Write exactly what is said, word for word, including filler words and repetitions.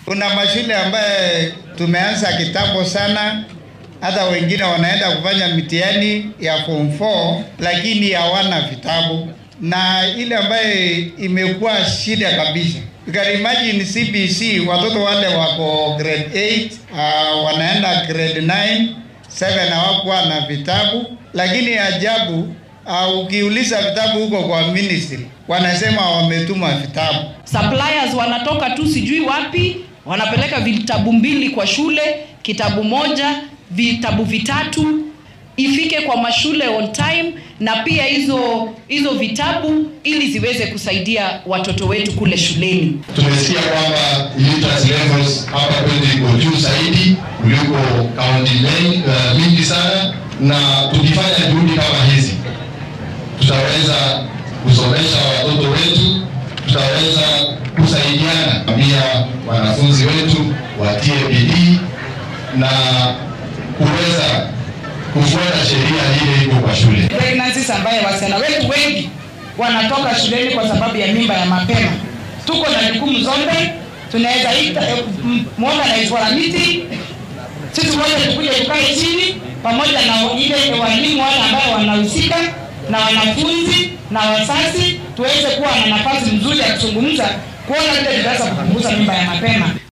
Kuna mashule ambaye tumeanza kitambo sana, hata wengine wanaenda kufanya mitihani ya form four lakini hawana vitabu. Na ile ambaye imekuwa shida kabisa, you can imagine C B C, watoto wale wako grade eight, uh, wanaenda grade nine, seven hawakuwa na vitabu. Lakini ajabu, uh, ukiuliza vitabu huko kwa ministry wanasema wametuma vitabu. Suppliers wanatoka tu sijui wapi, wanapeleka vitabu mbili kwa shule, kitabu moja, vitabu vitatu, ifike kwa mashule on time, na pia hizo hizo vitabu ili ziweze kusaidia watoto wetu kule shuleni. Tumesikia kwamba literacy levels hapa kwetu iko juu zaidi kuliko county uh, mingi sana, na tukifanya juhudi kama hizi tutaweza kusomesha watoto wetu, tutaweza kusaidiana. Pia wanafunzi wetu watie bidii na kuweza kufuata sheria ile iko kwa shule. Pregnancies ambaye wasichana wetu wengi wanatoka shuleni kwa sababu ya mimba ya mapema. Tuko na jukumu zote, tunaweza ita muomba na izwara miti. Sisi wote tukuje tukae chini pamoja na ile walimu wale ambao wanahusika na wanafunzi na wazazi, tuweze kuwa na nafasi nzuri ya kuzungumza kuona vile tunaweza kupunguza mimba ya mapema.